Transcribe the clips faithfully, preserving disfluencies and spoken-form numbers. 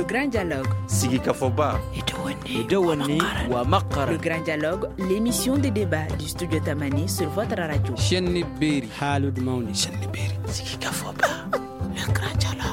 Le Grand Dialogue. Sigika Foba. Le Grand Dialogue, l'émission de débat du studio Tamani sur votre radio. Chenni Beri. Halud Mauni. Chenni Beri. Sigika Foba. Le Grand Dialogue.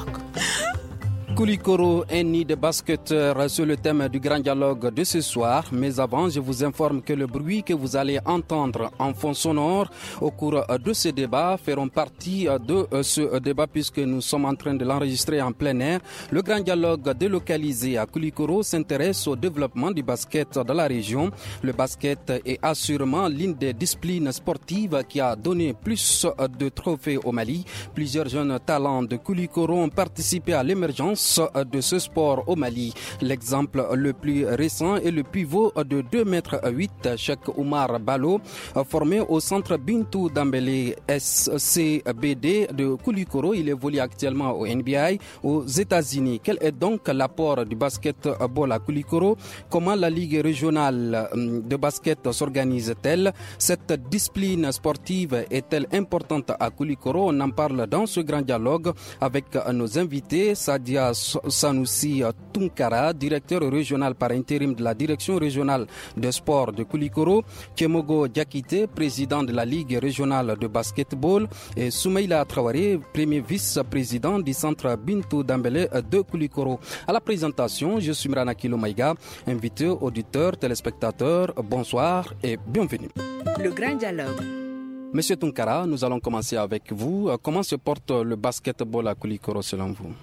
Koulikoro, un nid de basketteurs, c'est le thème du grand dialogue de ce soir. Mais avant, je vous informe que le bruit que vous allez entendre en fond sonore au cours de ce débat feront partie de ce débat puisque nous sommes en train de l'enregistrer en plein air. Le grand dialogue délocalisé à Koulikoro s'intéresse au développement du basket dans la région. Le basket est assurément l'une des disciplines sportives qui a donné plus de trophées au Mali. Plusieurs jeunes talents de Koulikoro ont participé à l'émergence de ce sport au Mali. L'exemple le plus récent est le pivot de deux mètres huit, Cheikh Oumar Balo, formé au centre Bintou Dambélé S C B D de Koulikoro. Il évolue actuellement au N B I aux États-Unis. Quel est donc l'apport du basketball à Koulikoro? Comment la Ligue régionale de basket s'organise-t-elle? Cette discipline sportive est-elle importante à Koulikoro? On en parle dans ce grand dialogue avec nos invités. Sadia Sanoussi Tunkara, directeur régional par intérim de la direction régionale de sport de Koulikoro, Kemogo Diakité, président de la Ligue régionale de basketball, et Soumaïla Traoré, premier vice-président du centre Bintou Dambélé de Koulikoro. À la présentation, je suis Mrana Kilo Maïga, invité, auditeurs, téléspectateurs, bonsoir et bienvenue. Le grand dialogue. Monsieur Tunkara, nous allons commencer avec vous. Comment se porte le basketball à Koulikoro selon vous?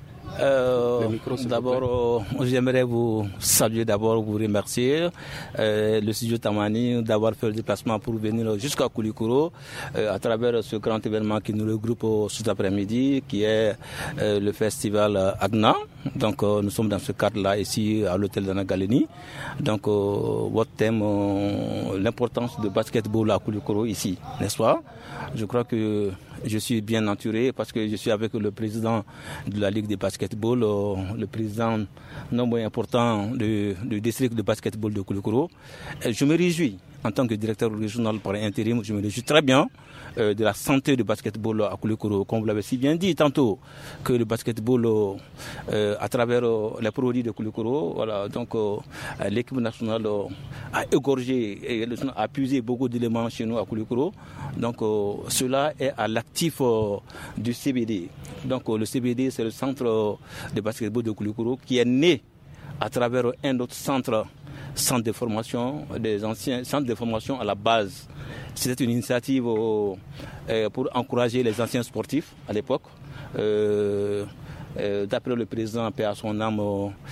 Euh, d'abord, euh, j'aimerais vous saluer, d'abord vous remercier, euh, le studio Tamani, d'avoir fait le déplacement pour venir jusqu'à Koulikoro euh, à travers ce grand événement qui nous regroupe cet après-midi, qui est euh, le festival Agna. Donc, euh, nous sommes dans ce cadre-là ici à l'hôtel d'Anna Galeni. Donc, euh, votre thème, euh, l'importance du basketball à Koulikoro ici, n'est-ce pas? Je crois que je suis bien entouré parce que je suis avec le président de la Ligue de basketball, le président non moins important du, du district de basketball de Koulikoro. Je me réjouis en tant que directeur régional par intérim, je me réjouis très bien euh, de la santé du basketball à Koulikoro. Comme vous l'avez si bien dit tantôt, que le basketball, euh, à travers euh, les produits de Koulikoro, voilà, donc euh, l'équipe nationale euh, a égorgé et a puisé beaucoup d'éléments chez nous à Koulikoro. Donc euh, cela est à l'actif euh, du C B D. Donc euh, le C B D, c'est le centre euh, de basketball de Koulikoro qui est né à travers un autre centre, centre de formation, des anciens centres de formation à la base. C'était une initiative euh, pour encourager les anciens sportifs à l'époque. Euh, euh, d'après le président, paix à son âme,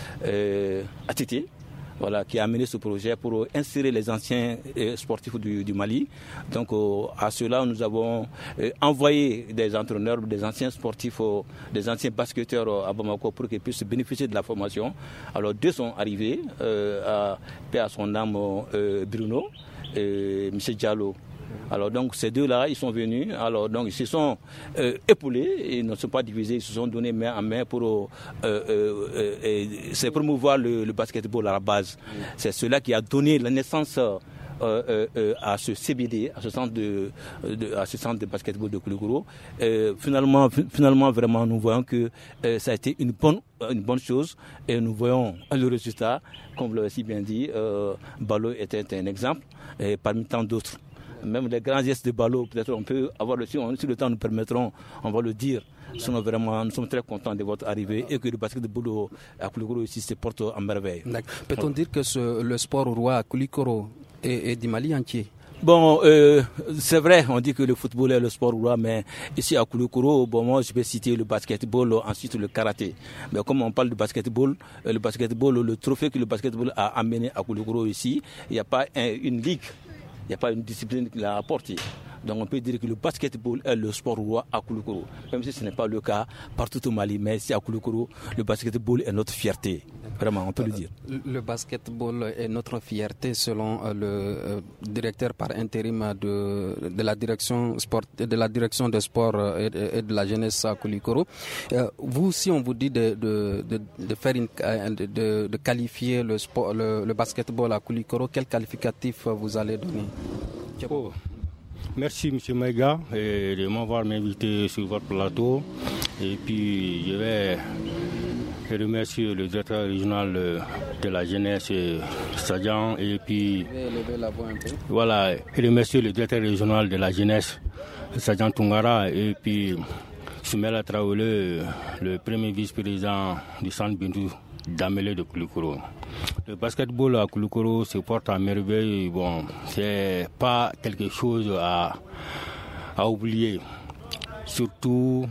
euh, Atiti, voilà, qui a mené ce projet pour insérer les anciens euh, sportifs du, du Mali. Donc euh, à cela, nous avons euh, envoyé des entraîneurs, des anciens sportifs, euh, des anciens basketteurs euh, à Bamako pour qu'ils puissent bénéficier de la formation. Alors deux sont arrivés, euh, à paix à son âme, euh, Bruno et M. Diallo. Alors donc ces deux-là, ils sont venus, alors donc ils se sont euh, épaulés, ils ne sont pas divisés, ils se sont donnés main en main pour euh, euh, euh, c'est promouvoir le, le basketball à la base. C'est cela qui a donné la naissance euh, euh, euh, à ce C B D, à ce centre de, de à ce centre de basketball de Koulikoro. Euh, finalement, finalement vraiment nous voyons que euh, ça a été une bonne une bonne chose et nous voyons le résultat, comme vous l'avez si bien dit. euh, Balo était un exemple et parmi tant d'autres. Même les grands gestes de Balo, peut-être on peut avoir le si, on, si le temps nous permettront, on va le dire. Nous sommes vraiment, nous sommes très contents de votre arrivée et que le basketball à Koulikoro ici se porte en merveille. Peut-on dire que ce, le sport roi à Koulikoro est, est du Mali entier? Bon, euh, c'est vrai, on dit que le football est le sport roi, mais ici à Koulikoro, bon, moi je vais citer le basketball, ensuite le karaté. Mais comme on parle de basketball, le basketball, le trophée que le basketball a amené à Koulikoro ici, il n'y a pas un, une ligue. Il n'y a pas une discipline qui l'a apporté. Donc on peut dire que le basketball est le sport roi à Koulikoro. Même si ce n'est pas le cas partout au Mali, mais ici à Koulikoro, le basketball est notre fierté. Vraiment, on peut le dire. Le basketball est notre fierté selon le euh, directeur par intérim de, de, la direction sport, de la direction des sports et de, et de la jeunesse à Koulikoro. Euh, vous, si on vous dit de, de, de, de, faire une, de, de qualifier le, sport, le, le basketball à Koulikoro, quel qualificatif vous allez donner? Oh. Merci M. Maïga de m'avoir invité sur votre plateau. Et puis je vais Je remercie le directeur régional de la jeunesse, Sadjan, et puis voilà, je remercie le directeur régional de la jeunesse, Sadjan Tungara, et puis Soumela Traoré, le premier vice-président du centre Bintou Dambélé de Koulikoro. Le basketball à Koulikoro se porte à merveille. Bon, c'est pas quelque chose à, à oublier. Surtout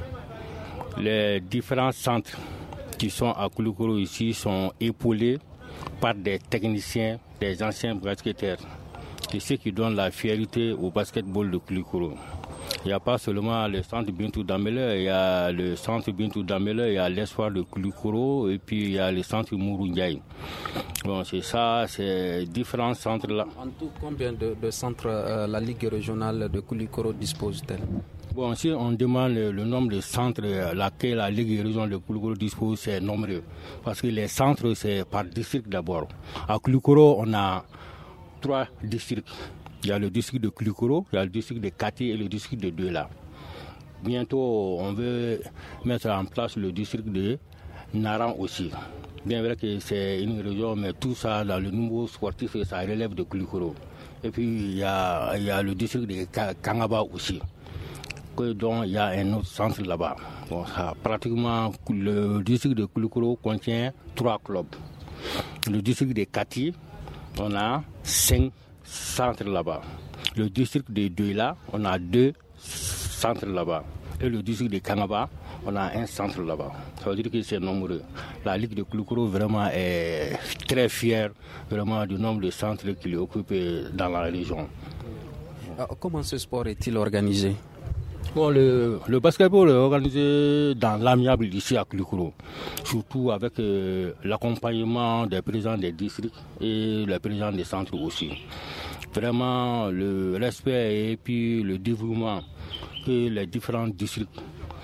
les différents centres qui sont à Koulikoro ici sont épaulés par des techniciens, des anciens basketteurs. C'est ce qui donne la fierté au basketball de Koulikoro. Il n'y a pas seulement le centre Bintou Dambélé, il y a le centre Bintou Dambélé, il y a l'espoir de Koulikoro et puis il y a le centre Mourou-Ndiaye. Bon, c'est ça, c'est différents centres-là. En tout, combien de, de centres euh, la Ligue régionale de Koulikoro dispose-t-elle? Bon, si on demande le, le nombre de centres laquelle la Ligue régionale de Koulikoro dispose, c'est nombreux. Parce que les centres, c'est par district d'abord. À Koulikoro, on a trois districts. Il y a le district de Koulikoro, il y a le district de Kati et le district de Douala. Bientôt, on veut mettre en place le district de Naran aussi. Bien vrai que c'est une région, mais tout ça, dans le niveau sportif, ça relève de Koulikoro. Et puis, il y a, il y a le district de Kangaba aussi, dont il y a un autre centre là-bas. Bon, ça, pratiquement, le district de Koulikoro contient trois clubs. Le district de Kati, on a cinq centres là-bas. Le district de Douala, on a deux centres là-bas. Et le district de Kangaba, on a un centre là-bas. Ça veut dire que c'est nombreux. La Ligue de Koulikoro vraiment est très fière vraiment du nombre de centres qu'il occupe dans la région. Comment ce sport est-il organisé? Bon, le, le basketball est organisé dans l'amiable ici à Koulikoro, surtout avec euh, l'accompagnement des présidents des districts et les présidents des centres aussi. Vraiment, le respect et puis le développement que les différents districts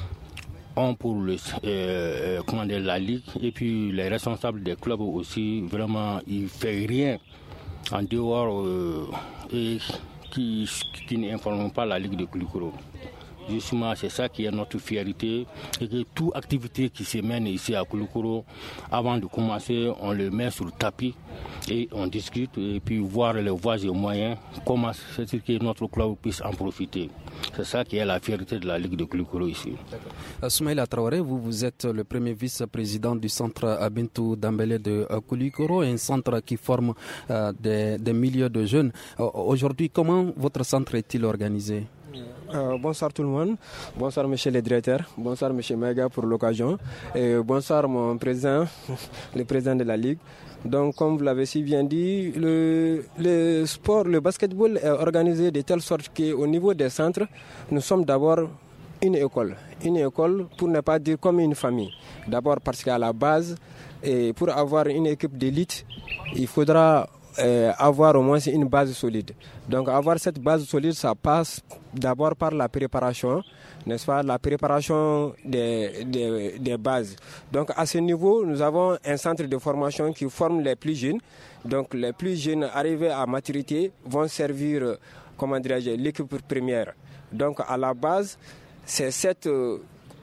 ont pour le, euh, comment dire, la Ligue et puis les responsables des clubs aussi, vraiment, ils ne font rien en dehors euh, et qui, qui n'informent pas la Ligue de Koulikoro. Justement, c'est ça qui est notre fierté et que toute activité qui se mène ici à Koulikoro, avant de commencer, on le met sur le tapis et on discute et puis voir les voies et moyens, comment c'est que notre club puisse en profiter. C'est ça qui est la fierté de la Ligue de Koulikoro ici. Soumaïla Traoré, vous, vous êtes le premier vice-président du centre Bintou Dambélé de Koulikoro, un centre qui forme euh, des, des milliers de jeunes. Euh, aujourd'hui, comment votre centre est-il organisé? Euh, bonsoir tout le monde, bonsoir monsieur le directeur, bonsoir monsieur Maïga pour l'occasion et bonsoir mon président, le président de la Ligue. Donc comme vous l'avez si bien dit, le, le sport, le basketball est organisé de telle sorte qu'au niveau des centres, nous sommes d'abord une école, une école pour ne pas dire comme une famille. D'abord parce qu'à la base, et pour avoir une équipe d'élite, il faudra Euh, avoir au moins une base solide. Donc avoir cette base solide, ça passe d'abord par la préparation, n'est-ce pas, la préparation des, des, des bases. Donc à ce niveau, nous avons un centre de formation qui forme les plus jeunes. Donc les plus jeunes arrivés à maturité vont servir, comment dirais-je, l'équipe première. Donc à la base, c'est cette euh,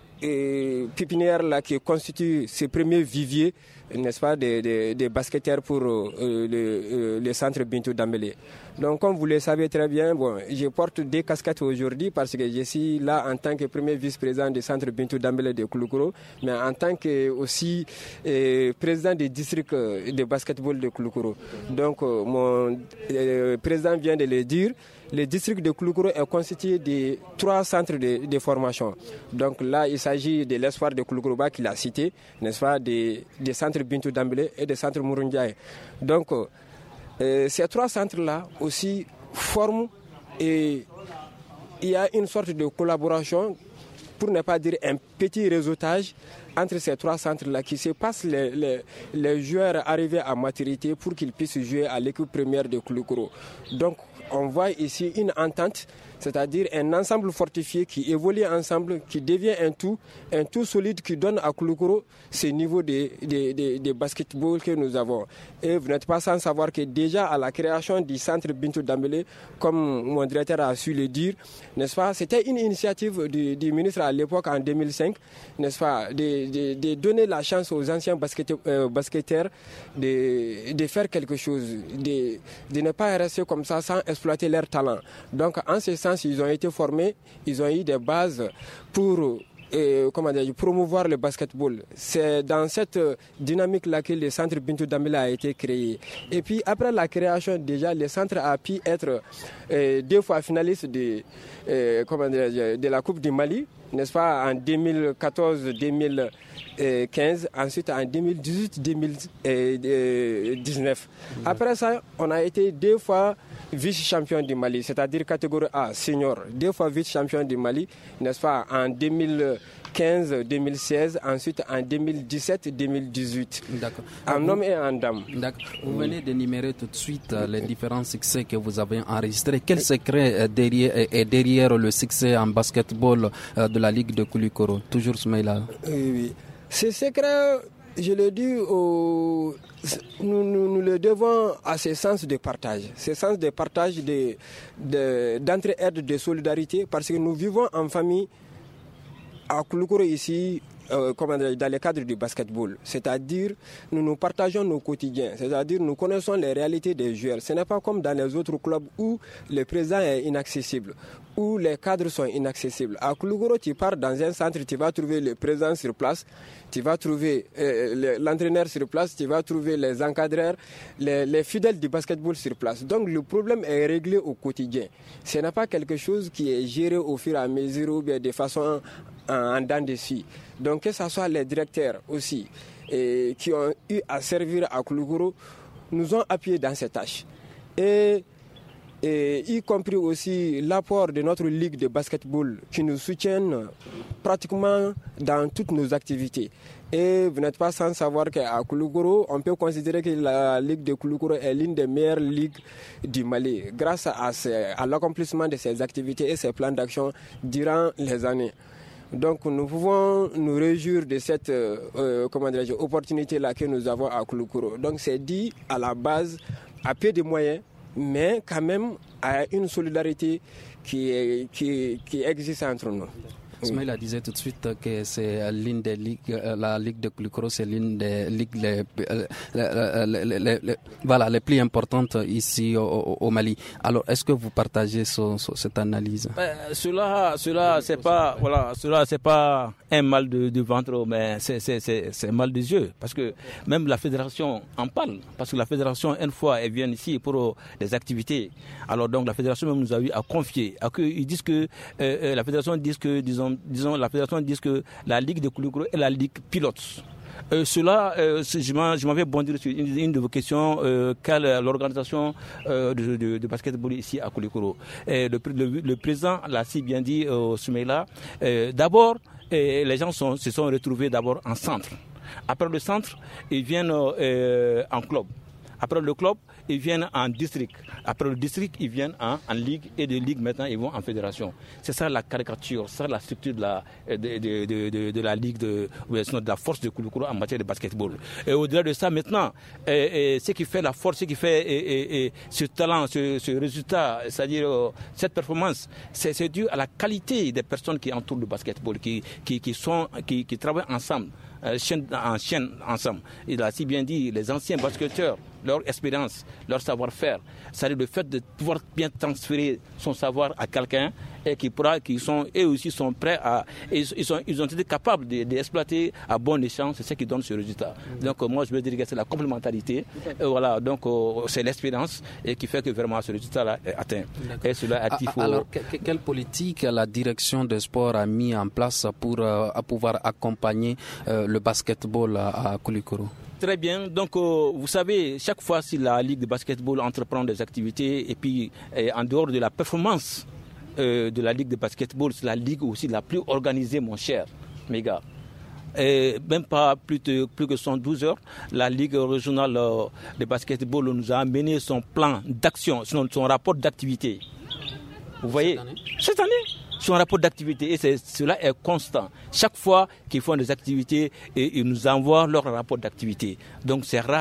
pépinière-là qui constitue ces premiers viviers, n'est-ce pas, des, des, des basketteurs pour euh, le, euh, le centre Bintou Dambélé. Donc, comme vous le savez très bien, bon, je porte deux casquettes aujourd'hui parce que je suis là en tant que premier vice-président du centre Bintou Dambélé de Koulikoro, mais en tant que aussi euh, président du district de basketball de Koulikoro. Donc, euh, mon euh, président vient de le dire. Le district de Koulikoro est constitué de trois centres de, de formation. Donc là, il s'agit de l'espoir de Koulikoro qu'il a cité, n'est-ce pas, des, des centres Bintou Dambélé et des centres Mourou-Ndiaye. Donc, euh, ces trois centres-là aussi forment et il y a une sorte de collaboration, pour ne pas dire un petit réseautage entre ces trois centres-là qui se passent les, les, les joueurs arrivés à maturité pour qu'ils puissent jouer à l'équipe première de Koulikoro. Donc, on voit ici une entente, c'est-à-dire un ensemble fortifié qui évolue ensemble, qui devient un tout, un tout solide qui donne à Koulikoro ce niveau de, de, de, de basketball que nous avons. Et vous n'êtes pas sans savoir que déjà à la création du centre Bintou Dambélé, comme mon directeur a su le dire, n'est-ce pas, c'était une initiative du, du ministre à l'époque en deux mille cinq, n'est-ce pas, de, de, de donner la chance aux anciens basketteurs, euh, basketteurs de, de faire quelque chose, de, de ne pas rester comme ça sans exploiter leur talent. Donc en ce sens, ils ont été formés, ils ont eu des bases pour et, comment dire, promouvoir le basketball. C'est dans cette dynamique-là que le centre Bintou Dambélé a été créé. Et puis après la création, déjà, le centre a pu être euh, deux fois finaliste de, euh, comment dire, de la Coupe du Mali, n'est-ce pas, en deux mille quatorze deux mille quinze, ensuite en deux mille dix-huit deux mille dix-neuf. Après ça, on a été deux fois vice-champion du Mali, c'est-à-dire catégorie A, senior, deux fois vice-champion du Mali, n'est-ce pas, en deux mille quinze deux mille seize, ensuite en deux mille dix-sept deux mille dix-huit. D'accord. En homme et en dame. D'accord. Vous venez d'énumérer tout de suite les différents succès que vous avez enregistrés. Quel secret derrière, est derrière le succès en basketball de la Ligue de Koulikoro? Toujours Soumaïla. Oui, oui. Ce secret, je le dis, au... nous, nous, nous le devons à ce sens de partage, ce sens de partage, de, de, d'entraide, de solidarité, parce que nous vivons en famille à Koulikoro ici, euh, comment dire, dans le cadre du basketball. C'est-à-dire, nous nous partageons nos quotidiens, c'est-à-dire nous connaissons les réalités des joueurs. Ce n'est pas comme dans les autres clubs où le président est inaccessible, où les cadres sont inaccessibles. À Koulikoro, tu pars dans un centre, tu vas trouver le président sur place, tu vas trouver euh, l'entraîneur sur place, tu vas trouver les encadreurs, les, les fidèles du basketball sur place. Donc le problème est réglé au quotidien. Ce n'est pas quelque chose qui est géré au fur et à mesure ou bien de façon en, en dents de scie. Donc que ce soit les directeurs aussi et, qui ont eu à servir à Koulikoro, nous ont appuyés dans ces tâches. Et Et y compris aussi l'apport de notre ligue de basketball qui nous soutiennent pratiquement dans toutes nos activités. Et vous n'êtes pas sans savoir qu'à Koulikoro, on peut considérer que la ligue de Koulikoro est l'une des meilleures ligues du Mali grâce à, ces, à l'accomplissement de ces activités et ces plans d'action durant les années. Donc nous pouvons nous réjouir de cette euh, comment dirais-je, opportunité-là que nous avons à Koulikoro. Donc c'est dit à la base, à peu de moyens, mais quand même à une solidarité qui, est, qui, qui existe entre nous. Ismaïla disait tout de suite que c'est l'une des ligues, la Ligue de Koulikoro, c'est l'une des ligues les, les, les, les, les, voilà, les plus importantes ici au, au Mali. Alors, est-ce que vous partagez ce, ce, cette analyse? Ben, cela, cela, c'est pas, voilà, cela, c'est pas un mal de, de ventre, mais c'est, c'est, c'est, c'est un mal des yeux, parce que même la fédération en parle, parce que la fédération, une fois, elle vient ici pour des activités. Alors donc, la fédération même nous a eu à confier, à que ils disent que euh, la fédération dit que, disons. Disons, la fédération dit que la Ligue de Koulikoro est la Ligue pilote. Euh, cela, euh, je, m'en, je m'en vais bondir sur une, une de vos questions, euh, quelle est l'organisation euh, de, de, de basketball ici à Koulikoro. Et le, le, le président l'a si bien dit, euh, Soumaïla. Euh, d'abord, euh, les gens sont, se sont retrouvés d'abord en centre. Après le centre, ils viennent euh, en club. Après le club, ils viennent en district. Après le district, ils viennent en, en ligue. Et de ligue, maintenant, ils vont en fédération. C'est ça la caricature, c'est ça la structure de la, de, de, de, de, de la ligue, de, de la force de Koulikoro en matière de basketball. Et au-delà de ça, maintenant, et, et, ce qui fait la force, ce qui fait et, et, et, ce talent, ce, ce résultat, c'est-à-dire euh, cette performance, c'est, c'est dû à la qualité des personnes qui entourent le basketball, qui, qui, qui, sont, qui, qui travaillent ensemble. Euh, chaîne en chaîne ensemble. Il a si bien dit, les anciens basketteurs, leur expérience, leur savoir-faire, c'est-à-dire le fait de pouvoir bien transférer son savoir à quelqu'un et qui pourra, qui sont, eux aussi sont prêts à, ils, ils, sont, ils ont été capables d'exploiter de, de à bon escient, c'est ce qui donne ce résultat. Donc moi je veux dire que c'est la complémentarité, et voilà, donc c'est l'expérience et qui fait que vraiment ce résultat-là est atteint. Et cela actif au... Alors que, quelle politique la direction des sports a mis en place pour euh, pouvoir accompagner euh, le basketball à, à Koulikoro? Très bien. Donc, euh, vous savez, chaque fois si la Ligue de basketball entreprend des activités et puis et en dehors de la performance euh, de la Ligue de basketball, c'est la Ligue aussi la plus organisée, mon cher méga. Et même pas plus, de, plus que soixante-douze heures, la Ligue régionale euh, de basketball nous a amené son plan d'action, son, son rapport d'activité. Vous voyez, cette année, cette année son rapport d'activité, et c'est, cela est constant. Chaque fois qu'ils font des activités, et ils nous envoient leur rapport d'activité. Donc c'est rare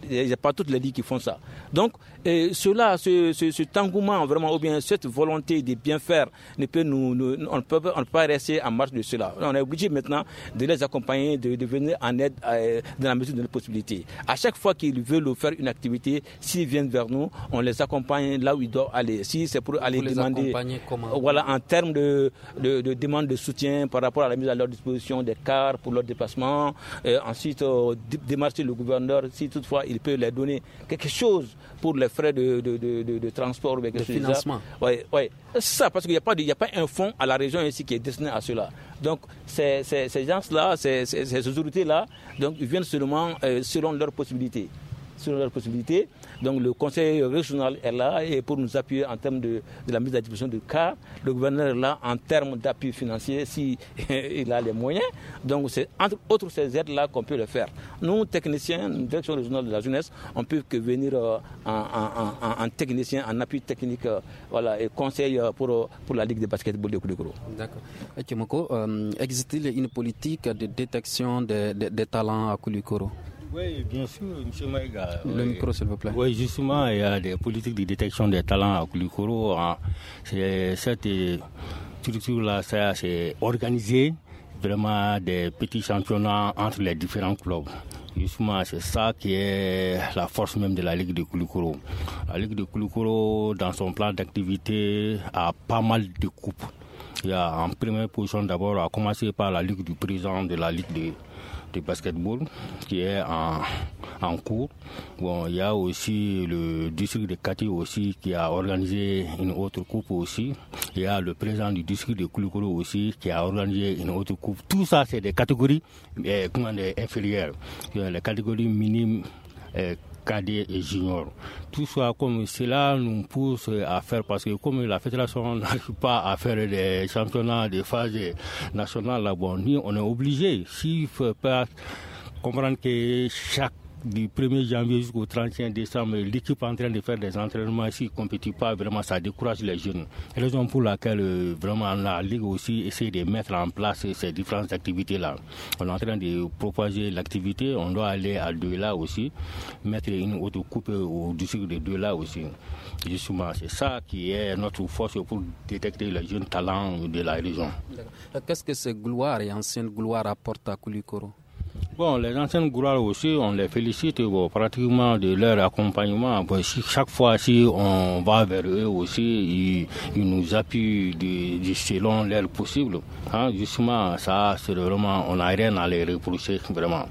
il n'y a pas toutes les ligues qui font ça. Donc, et cela, ce, ce, cet engouement vraiment, ou bien cette volonté de bien faire, ne peut nous, nous, on ne peut, on ne peut pas rester en marge de cela. On est obligé maintenant de les accompagner, de, de venir en aide euh, dans la mesure de nos possibilités. À chaque fois qu'ils veulent faire une activité, s'ils viennent vers nous, on les accompagne là où ils doivent aller. Si c'est pour aller Vous demander, comment? Voilà, en termes de, de, de demande de soutien par rapport à la mise à leur disposition des cars pour leur déplacement. Euh, ensuite, euh, démarcher le gouverneur si toutefois il peut leur donner quelque chose pour les frais de, de, de, de, de transport. De financement. Oui, ouais. C'est ça, parce qu'il n'y a, pas de, il y a pas un fonds à la région ici qui est destiné à cela. Donc, ces, ces, ces gens-là, ces, ces, ces autorités-là, donc, ils viennent seulement euh, selon leurs possibilités. Selon leurs possibilités. Donc le conseil régional est là et pour nous appuyer en termes de, de la mise à disposition de cas. Le gouverneur est là en termes d'appui financier si il a les moyens. Donc c'est entre autres ces aides-là qu'on peut le faire. Nous, techniciens, direction régionale de la jeunesse, on peut que venir euh, en, en, en, en technicien, en appui technique euh, voilà, et conseil pour, pour la Ligue de basketball de Koulikoro. D'accord. Ekemoko, euh, existe-t-il une politique de détection des de, de talents à Koulikoro? Oui, bien sûr, M. Maïga. Le oui. micro, s'il vous plaît. Oui, justement, il y a des politiques de détection des talents à Koulikoro. C'est, cette structure-là, ça, c'est organiser vraiment des petits championnats entre les différents clubs. Justement, c'est ça qui est la force même de la Ligue de Koulikoro. La Ligue de Koulikoro, dans son plan d'activité, a pas mal de coupes. Il y a en première position d'abord, à commencer par la Ligue du président de la Ligue de de basketball qui est en, en cours. Bon, il y a aussi le district de Kati aussi qui a organisé une autre coupe aussi. Il y a le président du district de Koulikoro aussi qui a organisé une autre coupe. Tout ça, c'est des catégories eh, comment dire, inférieures. Les catégories minimes, eh, cadet et junior. Tout ça comme cela nous pousse à faire, parce que comme la fédération n'arrive pas à faire des championnats de phase nationale, là, bon, nous, on est obligé, s'il ne faut pas comprendre que chaque du premier janvier jusqu'au trente et un décembre, l'équipe est en train de faire des entraînements, s'ils ne compétit pas, vraiment ça décourage les jeunes. Raison pour laquelle vraiment la Ligue aussi essaie de mettre en place ces différentes activités-là. On est en train de propager l'activité, on doit aller à Douala aussi, mettre une autre coupe au district de Douala aussi. Justement, c'est ça qui est notre force pour détecter les jeunes talents de la région. Qu'est-ce que ces gloires et anciennes gloires apportent à Koulikoro? Bon, les anciennes gloires aussi, on les félicite bon, pratiquement de leur accompagnement. Bon, si, chaque fois, si on va vers eux aussi, ils, ils nous appuient de, de selon leur possible. Hein, justement, ça, c'est vraiment, on n'a rien à les reprocher, vraiment.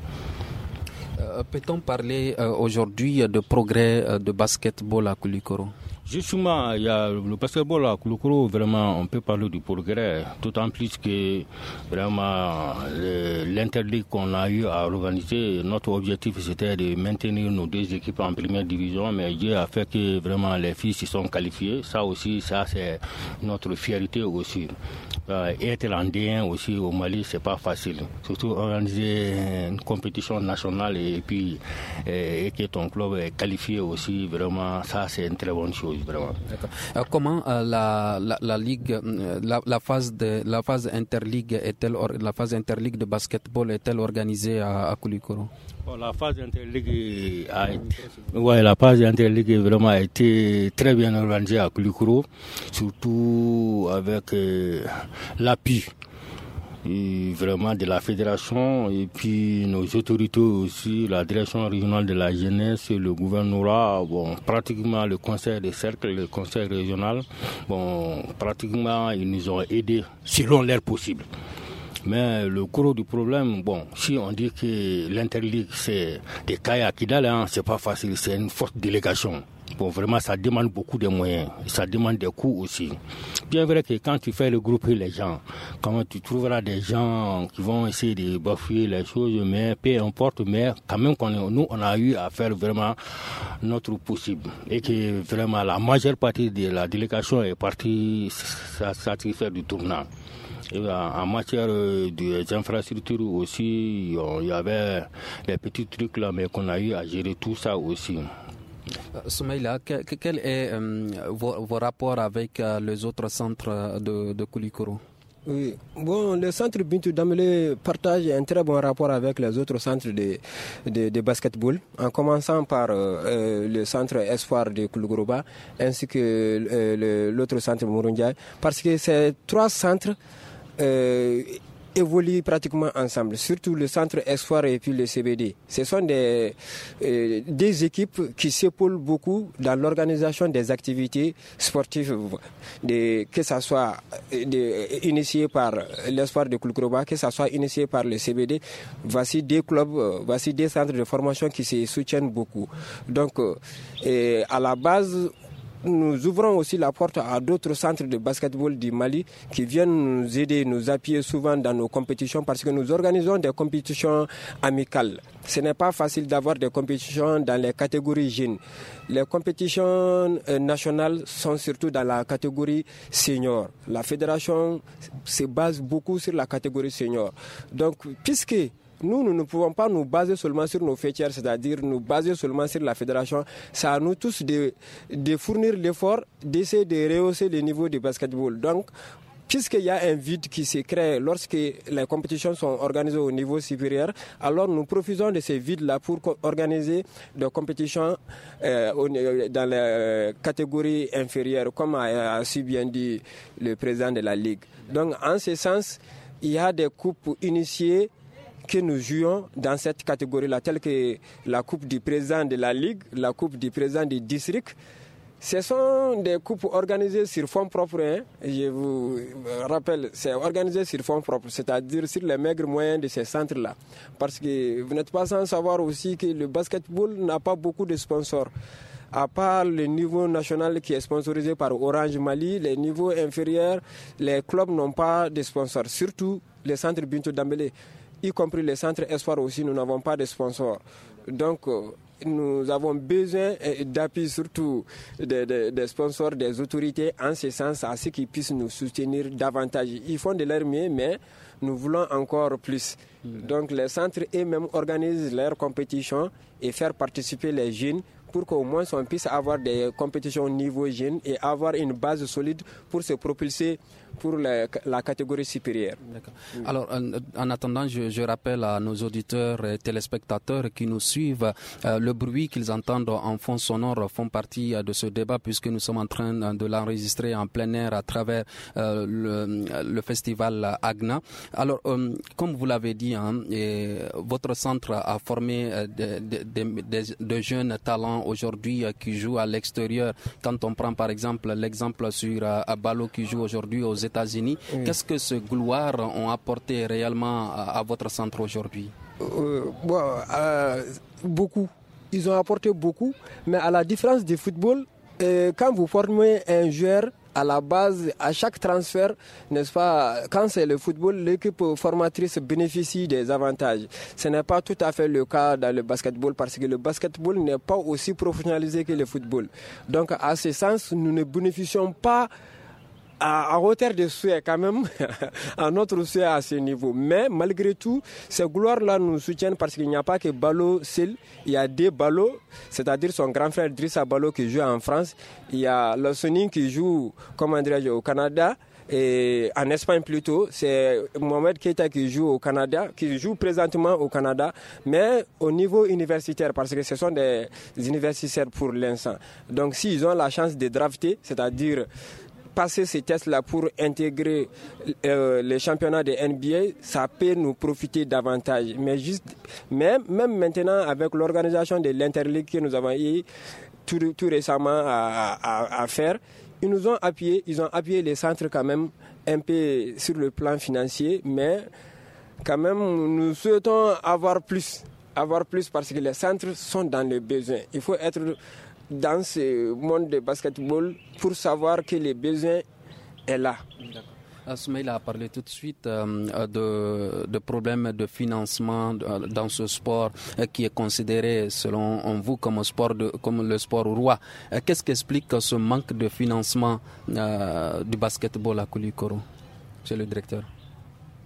Euh, peut-on parler euh, aujourd'hui de progrès euh, de basketball à Koulikoro? Justement, il y a le basketball à Koulikoro, vraiment, on peut parler du progrès, d'autant plus que vraiment l'interligue qu'on a eu à organiser, notre objectif c'était de maintenir nos deux équipes en première division, mais Dieu a fait que vraiment les filles se sont qualifiées. Ça aussi, ça c'est notre fierté aussi. Euh, être en D un aussi au Mali, c'est pas facile. Surtout organiser une compétition nationale et puis et, et que ton club est qualifié aussi, vraiment, ça c'est une très bonne chose. Euh, comment euh, la, la, la ligue, la, la phase de la phase interligue est-elle la phase interligue de basketball est-elle organisée à, à Koulikoro? Bon, la phase interligue a été, ouais, la phase interligue vraiment a été très bien organisée à Koulikoro, surtout avec euh, l'appui. Et vraiment de la fédération et puis nos autorités aussi, la direction régionale de la jeunesse, le gouvernorat, bon, pratiquement le conseil de cercle, le conseil régional, bon, pratiquement ils nous ont aidés selon leur possible. Mais le gros du problème, bon, si on dit que l'interligue c'est des cas à Kidal, hein, c'est pas facile, c'est une forte délégation. Bon, vraiment, ça demande beaucoup de moyens, ça demande des coûts aussi. Bien vrai que quand tu fais regrouper les gens, quand tu trouveras des gens qui vont essayer de bafouer les choses, mais peu importe, mais quand même, nous, on a eu à faire vraiment notre possible. Et que vraiment, la majeure partie de la délégation est partie satisfaire du tournant. Et en matière des infrastructures aussi, il y avait des petits trucs là, mais qu'on a eu à gérer tout ça aussi. Soumaïla, quel, quel est euh, vos, vos rapports avec euh, les autres centres de, de Koulikoro? Oui, bon, le centre Bintou Dambélé partage un très bon rapport avec les autres centres de, de, de basketball, en commençant par euh, le centre Espoir de Koulougourba ainsi que euh, le, l'autre centre Mouroundiaï, parce que ces trois centres euh, évoluent pratiquement ensemble, surtout le centre Espoir et puis le C B D. Ce sont des, euh, des équipes qui s'épaulent beaucoup dans l'organisation des activités sportives, de, que ce soit de, initié par l'Espoir de Koulougourba, que ce soit initié par le C B D. Voici des clubs, euh, voici des centres de formation qui se soutiennent beaucoup. Donc, euh, à la base, nous ouvrons aussi la porte à d'autres centres de basketball du Mali qui viennent nous aider, nous appuyer souvent dans nos compétitions parce que nous organisons des compétitions amicales. Ce n'est pas facile d'avoir des compétitions dans les catégories jeunes. Les compétitions nationales sont surtout dans la catégorie senior. La fédération se base beaucoup sur la catégorie senior. Donc, puisque Nous, nous ne pouvons pas nous baser seulement sur nos fêtières, c'est-à-dire nous baser seulement sur la fédération. C'est à nous tous de, de fournir l'effort, d'essayer de rehausser le niveau du basketball. Donc, puisqu'il y a un vide qui se crée lorsque les compétitions sont organisées au niveau supérieur, alors nous profitons de ces vides-là pour organiser des compétitions euh, dans les catégories inférieures, comme a, a si bien dit le président de la Ligue. Donc, en ce sens, il y a des coupes initiées que nous jouons dans cette catégorie-là, telle que la coupe du président de la Ligue, la coupe du président du district. Ce sont des coupes organisées sur fonds propres. Hein. Je vous rappelle, c'est organisé sur fonds propres, c'est-à-dire sur les maigres moyens de ces centres-là. Parce que vous n'êtes pas sans savoir aussi que le basketball n'a pas beaucoup de sponsors. À part le niveau national qui est sponsorisé par Orange Mali, les niveaux inférieurs, les clubs n'ont pas de sponsors, surtout les centres Bintou Dambélé. Y compris les centres Espoir aussi, nous n'avons pas de sponsors. Donc, nous avons besoin d'appui, surtout des, des, des sponsors, des autorités, en ce sens, à ce qu'ils puissent nous soutenir davantage. Ils font de leur mieux, mais nous voulons encore plus. Donc, les centres eux-mêmes organisent leurs compétitions et faire participer les jeunes pour qu'au moins on puisse avoir des compétitions au niveau jeune et avoir une base solide pour se propulser pour la, la catégorie supérieure. D'accord. Alors, en, en attendant, je, je rappelle à nos auditeurs et téléspectateurs qui nous suivent, euh, le bruit qu'ils entendent en fond sonore font partie euh, de ce débat puisque nous sommes en train de l'enregistrer en plein air à travers euh, le, le festival Agna. Alors, euh, comme vous l'avez dit, hein, et votre centre a formé euh, de, de, de, de, de jeunes talents aujourd'hui euh, qui jouent à l'extérieur. Quand on prend par exemple l'exemple sur euh, Balo qui joue aujourd'hui aux États-Unis, oui. Qu'est-ce que ce gloire ont apporté réellement à, à votre centre aujourd'hui? euh, bon, euh, Beaucoup. Ils ont apporté beaucoup, mais à la différence du football, euh, quand vous formez un joueur, à la base, à chaque transfert, n'est-ce pas, quand c'est le football, l'équipe formatrice bénéficie des avantages. Ce n'est pas tout à fait le cas dans le basketball parce que le basketball n'est pas aussi professionnalisé que le football. Donc, à ce sens, nous ne bénéficions pas à, à hauteur de souhait quand même, à notre souhait à ce niveau. Mais malgré tout, ces gloires-là nous soutiennent parce qu'il n'y a pas que Balo seul, il y a des Balo, c'est-à-dire son grand frère Drissa Balo qui joue en France, il y a Lawsoning qui joue, comment dirais-je, au Canada, et en Espagne plutôt, c'est Mohamed Keita qui joue au Canada, qui joue présentement au Canada, mais au niveau universitaire, parce que ce sont des universitaires pour l'instant. Donc s'ils ont la chance de drafter, c'est-à-dire passer ces tests-là pour intégrer euh, les championnats de N B A, ça peut nous profiter davantage. Mais juste, même, même maintenant, avec l'organisation de l'Interligue que nous avons eu tout, tout récemment à, à, à faire, ils nous ont appuyé, ils ont appuyé les centres quand même un peu sur le plan financier, mais quand même, nous souhaitons avoir plus, avoir plus parce que les centres sont dans les besoins. Il faut être dans ce monde de basketball pour savoir que les besoins est là. Soumaïla a parlé tout de suite euh, de, de problèmes de financement de, dans ce sport euh, qui est considéré selon vous comme, sport de, comme le sport roi. Euh, qu'est-ce qui explique ce manque de financement euh, du basketball à Koulikoro, monsieur le directeur?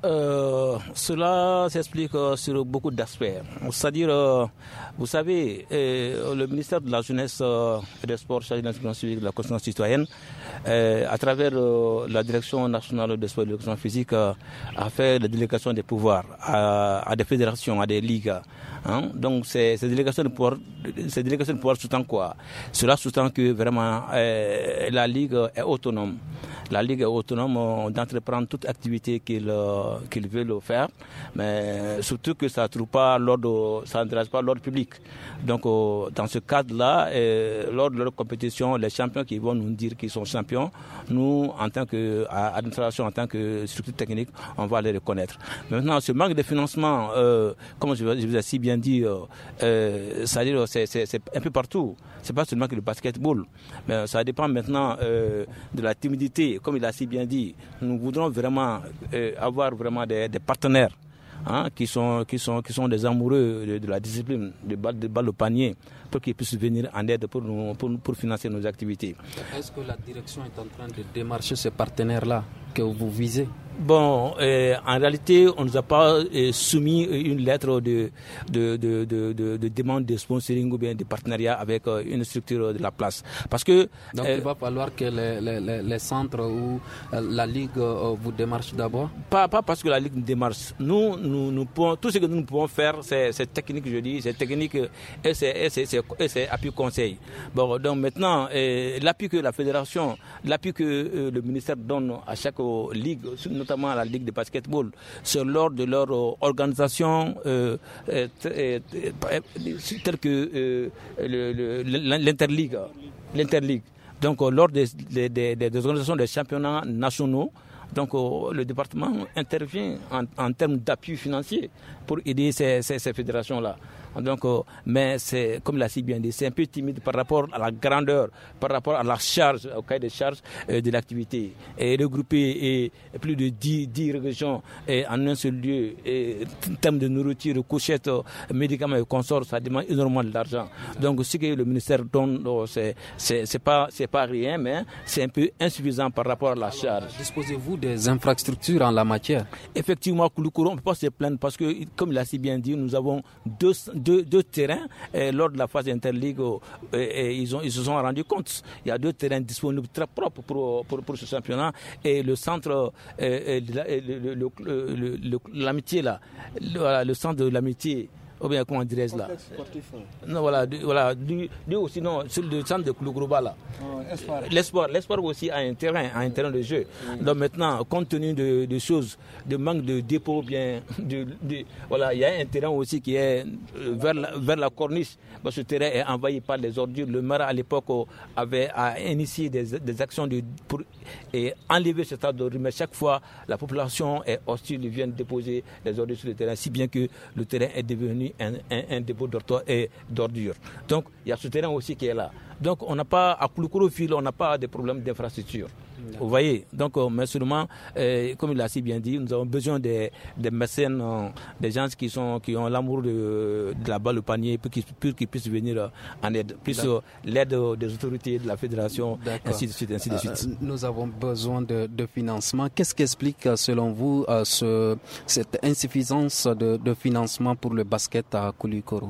euh, cela s'explique euh, sur beaucoup d'aspects. C'est-à-dire, euh, vous savez, euh, le ministère de la Jeunesse euh, et des Sports, chargé de l'inscription civique et de la conscience citoyenne, euh, à travers euh, la Direction nationale des sports et de l'éducation physique, euh, a fait la délégation des pouvoirs à, à des fédérations, à des ligues. Hein? Donc, ces, ces délégations de pouvoir, ces délégations de pouvoir sous-tendent quoi? Cela sous-tend que vraiment euh, la Ligue est autonome. La Ligue est autonome euh, d'entreprendre toute activité qu'il euh, qu'il veut le faire, mais surtout que ça ne trouve pas l'ordre, ça n'intéresse pas l'ordre public. Donc, euh, dans ce cadre-là, euh, lors de leur compétition, les champions qui vont nous dire qu'ils sont champions, nous, en tant qu'administration, en tant que structure technique, on va les reconnaître. Maintenant, ce manque de financement, euh, comme je, je vous ai si bien dit, euh, euh, c'est-à-dire c'est, c'est, c'est un peu partout. C'est pas seulement que le basketball, mais ça dépend maintenant euh, de la timidité. Comme il a si bien dit, nous voudrons vraiment euh, avoir vraiment des, des partenaires hein, qui sont qui sont qui sont des amoureux de, de la discipline de balle de balle au panier pour qu'ils puissent venir en aide pour nous pour, pour financer nos activités. Est-ce que la direction est en train de démarcher ces partenaires-là que vous visez? Bon, euh, en réalité, on ne nous a pas euh, soumis une lettre de, de, de, de, de, de demande de sponsoring ou bien de partenariat avec euh, une structure de la place. Parce que, Donc euh, il va falloir que les, les, les centres ou euh, la Ligue euh, vous démarche d'abord? Pas, pas parce que la Ligue nous démarche. Nous, nous, nous pouvons, tout ce que nous pouvons faire, c'est, c'est technique, je dis, c'est technique et c'est, et c'est, c'est, et c'est appui conseil. Bon, donc maintenant, euh, l'appui que la fédération, l'appui que euh, le ministère donne à chaque euh, ligue, notamment à la Ligue de basketball, c'est lors de leur euh, organisation euh, euh, euh, euh, telle que euh, le, le, l'interligue, l'interligue. Donc euh, lors des, des, des, des organisations des championnats nationaux, donc euh, le département intervient en, en termes d'appui financier pour aider ces, ces, ces fédérations-là. Donc, euh, mais c'est, comme l'a si bien dit, c'est un peu timide par rapport à la grandeur, par rapport à la charge, au cahier de charge euh, de l'activité. Et regrouper et, plus de dix, dix régions et en un seul lieu, et, en termes de nourriture, couchettes, médicaments et consorts, ça demande énormément d'argent. Donc, ce que le ministère donne, oh, c'est, c'est, c'est, pas, c'est pas rien, mais c'est un peu insuffisant par rapport à la charge. Alors, disposez-vous des infrastructures en la matière? Effectivement, Kouloukouro, on ne peut pas se plaindre parce que, comme il a si bien dit, nous avons deux Deux, deux terrains et lors de la phase interligue et, et ils, ont, ils se sont rendus compte. Il y a deux terrains disponibles très propres pour, pour, pour ce championnat et le centre, et, et, le, le, le, le, l'amitié là, le, le centre de l'amitié. Ou bien comment dirais-je là? Non, voilà, du, voilà, du, du aussi, non, sur le centre de Kouloukouro là. Oh, espoir. L'espoir, l'espoir aussi a un terrain, a un terrain de jeu. Oui. Donc maintenant, compte tenu de, de choses, de manque de dépôt, bien, de, de, voilà, il y a un terrain aussi qui est vers la, vers la corniche. Bon, ce terrain est envahi par les ordures. Le maire à l'époque avait a initié des, des actions de, pour et enlever ce tas d'ordures. Mais chaque fois, la population est hostile, ils viennent déposer les ordures sur le terrain, si bien que le terrain est devenu Un, un, un dépôt d'ordures. Donc, il y a ce terrain aussi qui est là. Donc, on n'a pas, à Kouloukouro-Ville, on n'a pas de problème d'infrastructure. Vous voyez, donc, euh, mais seulement, euh, comme il a si bien dit, nous avons besoin des, des mécènes, euh, des gens qui, sont, qui ont l'amour de, de la balle au panier pour qu'ils, pour qu'ils puissent venir euh, en aide, plus euh, l'aide des autorités de la fédération, ainsi de suite, ainsi de suite. Euh, nous avons besoin de, de financement. Qu'est-ce qui explique, selon vous, euh, ce, cette insuffisance de, de financement pour le basket à Kouloukouro?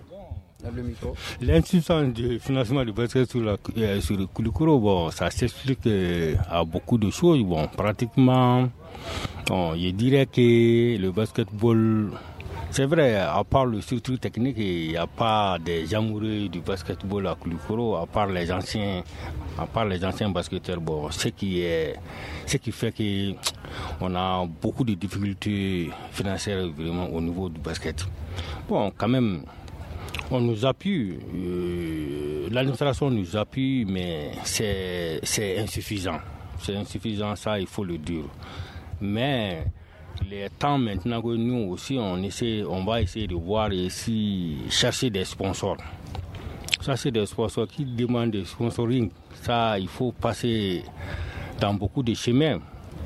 L'insuffisance du financement du basket sur, la, euh, sur le Kouloukouro, bon, ça s'explique euh, à beaucoup de choses. Bon, pratiquement, bon, je dirais que le basketball, c'est vrai, à part le structure technique, il n'y a pas des amoureux du basketball à Kouloukouro, à part les anciens, à part les anciens basketteurs. Bon, ce qui est, ce qui fait que on a beaucoup de difficultés financières vraiment au niveau du basket. Bon, quand même. On nous appuie, euh, l'administration nous appuie, mais c'est, c'est insuffisant. C'est insuffisant, ça, il faut le dire. Mais les temps maintenant que nous aussi, on, essaie, on va essayer de voir ici, chercher des sponsors. Chercher des sponsors qui demandent des sponsoring. Ça, il faut passer dans beaucoup de chemins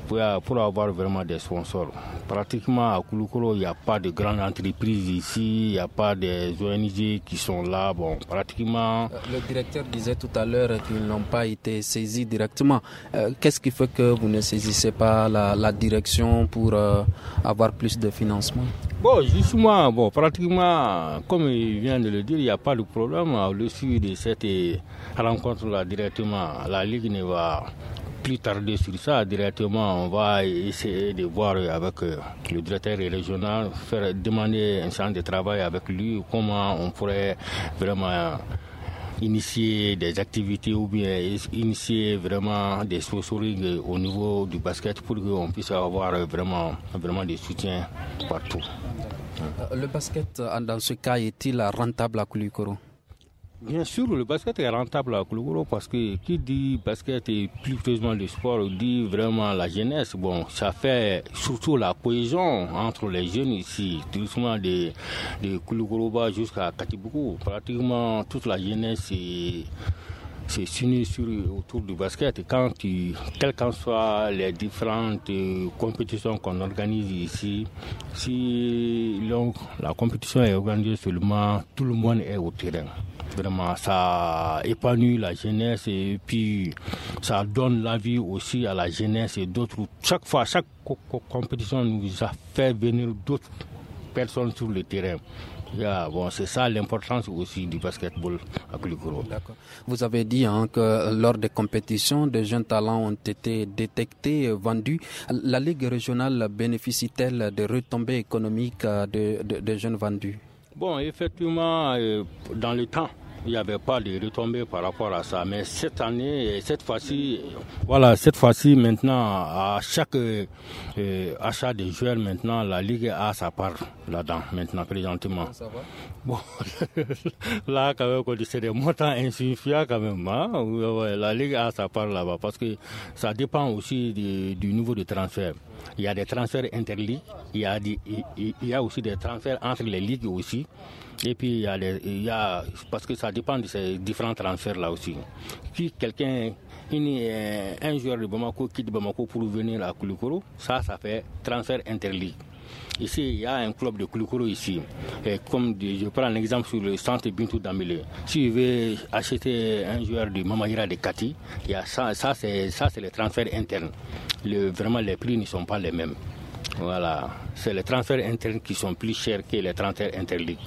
pour, pour avoir vraiment des sponsors. Pratiquement à Koulikoro, il n'y a pas de grandes entreprises ici, il n'y a pas des O N G qui sont là. Bon, pratiquement. Le directeur disait tout à l'heure qu'ils n'ont pas été saisis directement. Euh, qu'est-ce qui fait que vous ne saisissez pas la, la direction pour euh, avoir plus de financement? Bon, justement, bon, pratiquement, comme il vient de le dire, il n'y a pas de problème. Au-dessus de cette rencontre-là, directement, la Ligue ne va plus tarder sur ça. Directement, on va essayer de voir avec le directeur régional, faire demander un centre de travail avec lui, comment on pourrait vraiment initier des activités ou bien initier vraiment des sponsoring au niveau du basket pour qu'on puisse avoir vraiment, vraiment des soutiens partout. Le basket, dans ce cas, est-il rentable à Koulikoro? Bien sûr, le basket est rentable à Koulikoro parce que qui dit basket et plus précisément le sport dit vraiment la jeunesse. Bon, ça fait surtout la cohésion entre les jeunes ici, doucement de, de Koulikoro jusqu'à Katiboukou. Pratiquement toute la jeunesse est, c'est unie sur, autour du basket. Quand tu, quelles qu'en soient les différentes compétitions qu'on organise ici, si donc, la compétition est organisée seulement, tout le monde est au terrain. Vraiment, ça épanouit la jeunesse et puis ça donne la vie aussi à la jeunesse et d'autres. Chaque fois, chaque co- co- compétition nous a fait venir d'autres personnes sur le terrain. Yeah, bon, c'est ça l'importance aussi du basketball à Koulikoro. D'accord. Vous avez dit hein, que lors des compétitions, des jeunes talents ont été détectés, vendus. La Ligue régionale bénéficie-t-elle de retombées économiques de, de, de jeunes vendus? Bon, effectivement, euh, dans le temps, il n'y avait pas de retombées par rapport à ça. Mais cette année, cette fois-ci, voilà, cette fois-ci, maintenant, à chaque euh, achat de joueurs, maintenant, la Ligue a sa part là-dedans, maintenant, présentement. Ça va? Bon, là, quand même, c'est des montants insuffisants quand même. Hein? La Ligue a sa part là-bas parce que ça dépend aussi du, du niveau de transfert. Il y a des transferts interligues, il y a, des, il y a aussi des transferts entre les ligues aussi. Et puis il y a, des, il y a parce que ça dépend de ces différents transferts là aussi. Si quelqu'un, une, un joueur de Bamako quitte Bamako pour venir à Koulikoro, ça, ça fait transfert interligue. Ici, il y a un club de Koulikoro ici. Et comme je prends un exemple sur le centre Bintou Dambélé. Si je veux acheter un joueur de Mamayira de Kati, il y a ça, ça, c'est, ça, c'est les transferts internes. Le, vraiment, les prix ne sont pas les mêmes. Voilà. C'est les transferts internes qui sont plus chers que les transferts interligues.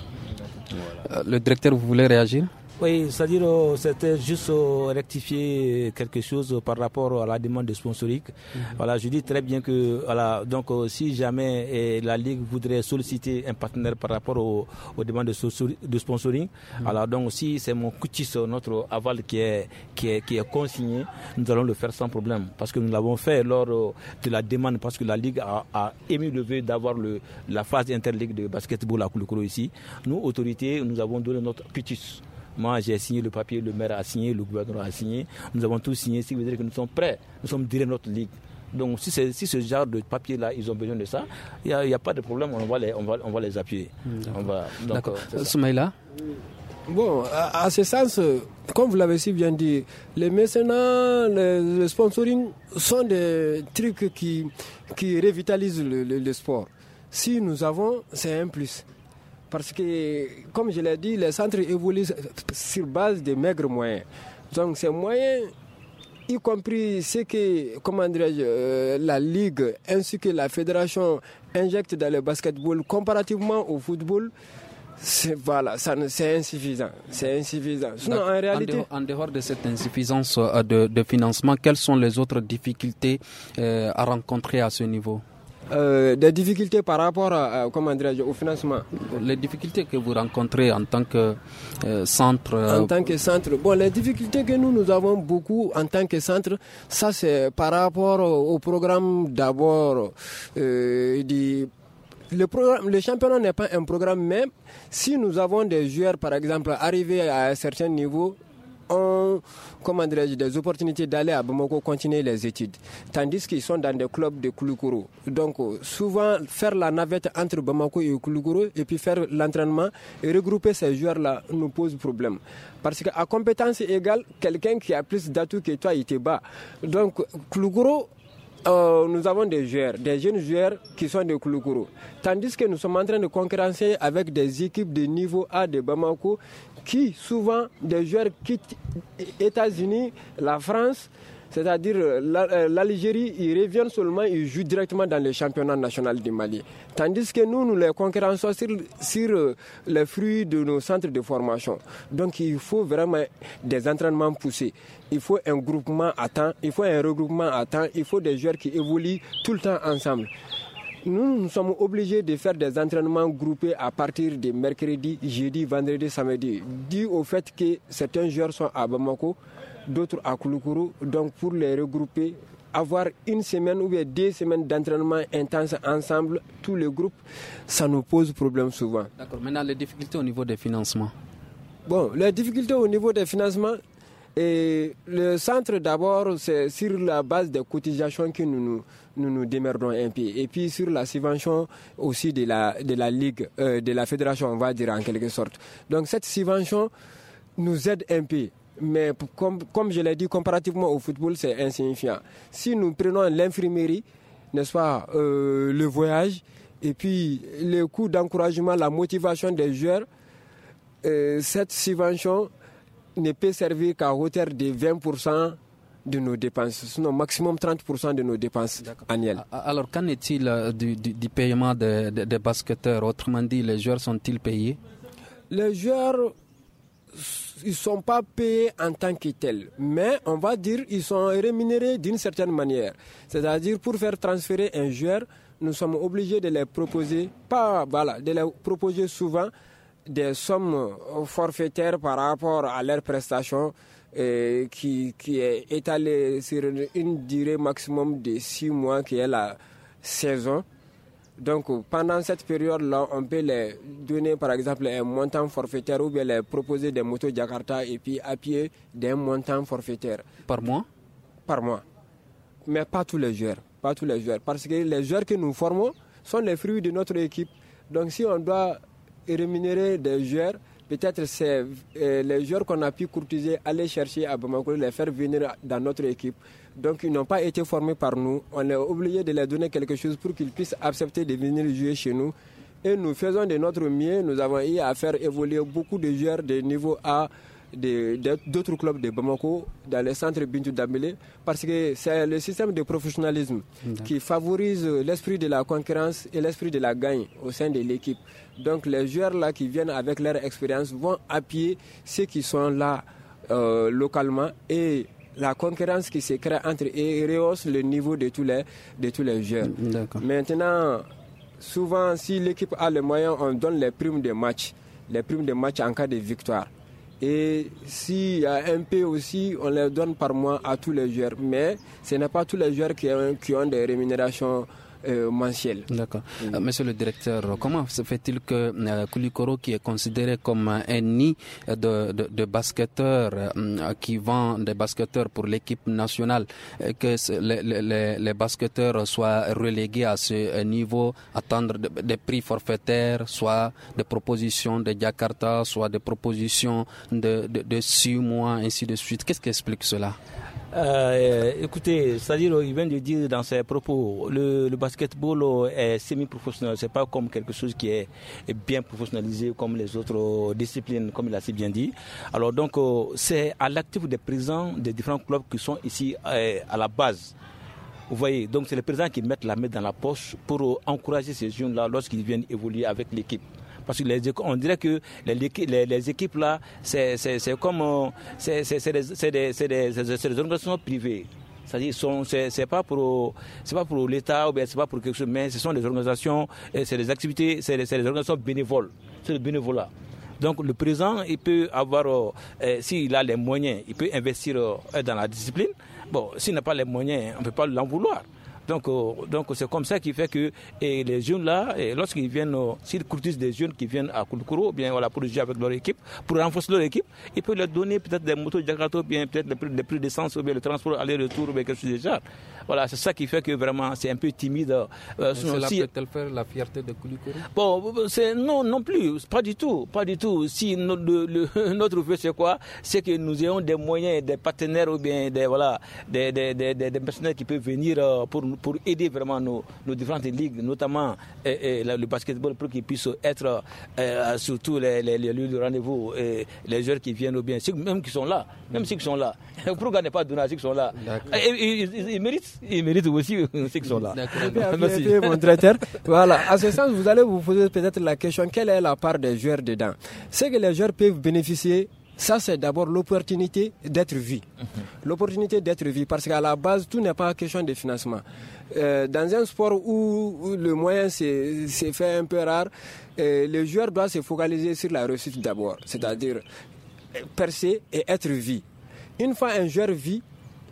Voilà. Le directeur, vous voulez réagir? Oui, c'est-à-dire euh, c'était juste euh, rectifier quelque chose par rapport à la demande de sponsoring. Mm-hmm. Voilà, je dis très bien que voilà, donc euh, si jamais eh, la Ligue voudrait solliciter un partenaire par rapport au, aux demandes de, so- de sponsoring, mm-hmm. alors donc si c'est mon cutis, notre aval qui est, qui est qui est consigné, nous allons le faire sans problème parce que nous l'avons fait lors euh, de la demande parce que la Ligue a, a émis le vœu d'avoir le la phase interligue de basketball à Koulikoro ici. Nous autorités, nous avons donné notre cutis. Moi, j'ai signé le papier, le maire a signé, le gouverneur a signé. Nous avons tous signé, ce qui veut dire que nous sommes prêts. Nous sommes direct notre ligue. Donc, si, c'est, si ce genre de papier-là, ils ont besoin de ça, il n'y a, a pas de problème, on va les, on va, on va les appuyer. D'accord. On va, donc, D'accord. Soumaïla? Bon, à, à ce sens, comme vous l'avez si bien dit, les mécénats, le, le sponsoring sont des trucs qui, qui revitalisent le, le, le sport. Si nous avons, c'est un plus. Parce que, comme je l'ai dit, les centres évoluent sur base de maigres moyens. Donc ces moyens, y compris ce que comment dirais-je, euh, la Ligue ainsi que la Fédération injectent dans le basketball comparativement au football, c'est, voilà, ça, c'est insuffisant. C'est insuffisant. Sinon, en réalité... En dehors, en dehors de cette insuffisance de, de financement, quelles sont les autres difficultés euh, à rencontrer à ce niveau? Euh, des difficultés par rapport à, à, comment dirais-je, au financement. Les difficultés que vous rencontrez en tant que euh, centre. Euh... En tant que centre. Bon, les difficultés que nous, nous avons beaucoup en tant que centre, ça c'est par rapport au, au programme d'abord euh, du... Le, programme, le championnat n'est pas un programme, mais si nous avons des joueurs, par exemple, arrivés à un certain niveau, ont, comment dirais-je, des opportunités d'aller à Bamako continuer les études, tandis qu'ils sont dans des clubs de Koulikoro. Donc souvent faire la navette entre Bamako et Koulikoro et puis faire l'entraînement et regrouper ces joueurs-là nous pose problème. Parce qu'à compétence égale, quelqu'un qui a plus d'atouts que toi, il te bat. Donc Koulikoro, euh, nous avons des joueurs, des jeunes joueurs qui sont de Kouloukourou. Tandis que nous sommes en train de concurrencer avec des équipes de niveau A de Bamako qui, souvent, des joueurs quittent les États-Unis, la France, c'est-à-dire l'Algérie, ils reviennent seulement, ils jouent directement dans le championnat national du Mali. Tandis que nous, nous les concurrençons sur, sur les fruits de nos centres de formation. Donc il faut vraiment des entraînements poussés. Il faut un groupement à temps, il faut un regroupement à temps, il faut des joueurs qui évoluent tout le temps ensemble. Nous, nous sommes obligés de faire des entraînements groupés à partir de mercredi, jeudi, vendredi, samedi, dû au fait que certains joueurs sont à Bamako, d'autres à Kouloukourou. Donc pour les regrouper, avoir une semaine ou bien deux semaines d'entraînement intense ensemble, tous les groupes, ça nous pose problème souvent. D'accord. Maintenant, les difficultés au niveau des financements. Bon, les difficultés au niveau des financements, et le centre d'abord, c'est sur la base des cotisations que nous nous, nous, nous démerdons un peu. Et puis sur la subvention aussi de la, de la Ligue, euh, de la Fédération, on va dire en quelque sorte. Donc cette subvention nous aide un peu. Mais comme, comme je l'ai dit, comparativement au football, c'est insignifiant. Si nous prenons l'infirmerie, n'est-ce pas, euh, le voyage, et puis le coût d'encouragement, la motivation des joueurs, euh, cette subvention ne peut servir qu'à hauteur de vingt pour cent de nos dépenses, sinon maximum trente pour cent de nos dépenses annuelles. Alors qu'en est-il du, du, du paiement des de, de basketteurs? Autrement dit, les joueurs sont-ils payés? Les joueurs, ils ne sont pas payés en tant que tels, mais on va dire qu'ils sont rémunérés d'une certaine manière. C'est-à-dire pour faire transférer un joueur, nous sommes obligés de les proposer, pas, voilà, de les proposer souvent des sommes forfaitaires par rapport à leurs prestations euh, qui, qui est étalée sur une durée maximum de six mois qui est la saison. Donc pendant cette période-là, on peut les donner par exemple un montant forfaitaire ou bien les proposer des motos Jakarta et puis appuyer d'un montant forfaitaire. Par mois? Par mois. Mais pas tous les joueurs. Pas tous les joueurs. Parce que les joueurs que nous formons sont les fruits de notre équipe. Donc si on doit rémunérer des joueurs, peut-être c'est euh, les joueurs qu'on a pu courtiser, aller chercher à Bamako, les faire venir dans notre équipe. Donc ils n'ont pas été formés par nous. On est obligé de leur donner quelque chose pour qu'ils puissent accepter de venir jouer chez nous. Et nous faisons de notre mieux. Nous avons eu à faire évoluer beaucoup de joueurs de niveau A, de, de, d'autres clubs de Bamako, dans le centre Bintou Dambélé, parce que c'est le système de professionnalisme mmh. qui favorise l'esprit de la concurrence et l'esprit de la gagne au sein de l'équipe. Donc les joueurs là qui viennent avec leur expérience vont appuyer ceux qui sont là euh, localement, et la concurrence qui se crée entre eux rehausse le niveau de tous les, de tous les joueurs. D'accord. Maintenant, souvent si l'équipe a les moyens, on donne les primes de match, les primes de match en cas de victoire. Et s'il y a un peu aussi, on les donne par mois à tous les joueurs. Mais ce n'est pas tous les joueurs qui ont, qui ont des rémunérations euh, mensuelles. D'accord. Mmh. Euh, monsieur le directeur, comment se fait-il que euh, Koulikoro, qui est considéré comme un nid de, de, de basketteurs euh, qui vend des basketteurs pour l'équipe nationale, euh, que les, les, les basketteurs soient relégués à ce niveau, attendre de, des prix forfaitaires, soit des propositions de Jakarta, soit des propositions de, de, de six mois, ainsi de suite? Qu'est-ce qui explique cela? Euh, écoutez, c'est-à-dire, il vient de dire dans ses propos, le, le basketball est semi-professionnel, c'est pas comme quelque chose qui est, est bien professionnalisé comme les autres disciplines, comme il a si bien dit. Alors donc, c'est à l'actif des présidents des différents clubs qui sont ici euh, à la base. Vous voyez, donc c'est les présidents qui mettent la main dans la poche pour encourager ces jeunes-là lorsqu'ils viennent évoluer avec l'équipe. Parce que les, on dirait que les, les, les équipes là, c'est, c'est, c'est comme c'est, c'est, c'est, des, c'est, des, c'est, des, c'est des organisations privées. C'est-à-dire, sont, c'est, c'est pas pour, c'est pas pour l'État ou bien c'est pas pour quelque chose, mais ce sont des organisations, c'est des activités, c'est des, c'est des organisations bénévoles. C'est le bénévolat. Donc le président, il peut avoir, euh, s'il a les moyens, il peut investir euh, dans la discipline. Bon, s'il n'a pas les moyens, on ne peut pas l'en vouloir. Donc, euh, donc c'est comme ça qui fait que et les jeunes là, et lorsqu'ils viennent, euh, s'ils courtisent des jeunes qui viennent à Koulikoro, bien voilà, pour jouer avec leur équipe, pour renforcer leur équipe, ils peuvent leur donner peut-être des motos de Jakarta, bien peut-être des prix, des prix d'essence, ou bien le transport aller-retour, ou bien quelque chose de genre. Voilà, c'est ça qui fait que vraiment c'est un peu timide. Euh, cela si... peut-elle faire la fierté de Koulikoro? Bon, c'est non, non plus, pas du tout, pas du tout. Si no, le, le, notre vœu c'est quoi? C'est que nous ayons des moyens, des partenaires ou bien des voilà, des des des, des, des partenaires qui peuvent venir pour pour aider vraiment nos, nos différentes ligues, notamment et, et, le basketball, pour qu'ils puissent être euh, surtout les, les, les lieux de rendez-vous, et les joueurs qui viennent ou bien ceux même qui sont là, même ceux qui sont là. Pourquoi ne pas donner à ceux qui sont là? Ils, ils, ils méritent, ils méritent aussi ceux qui sont là. Merci, mon traiteur. Voilà. À ce sens, vous allez vous poser peut-être la question, quelle est la part des joueurs dedans? C'est que les joueurs peuvent bénéficier. Ça, c'est d'abord l'opportunité d'être vu. Mm-hmm. L'opportunité d'être vu, parce qu'à la base, tout n'est pas question de financement. Euh, dans un sport où, où le moyen c'est, c'est fait un peu rare, euh, les joueurs doivent se focaliser sur la réussite d'abord, c'est-à-dire percer et être vu. Une fois un joueur vit,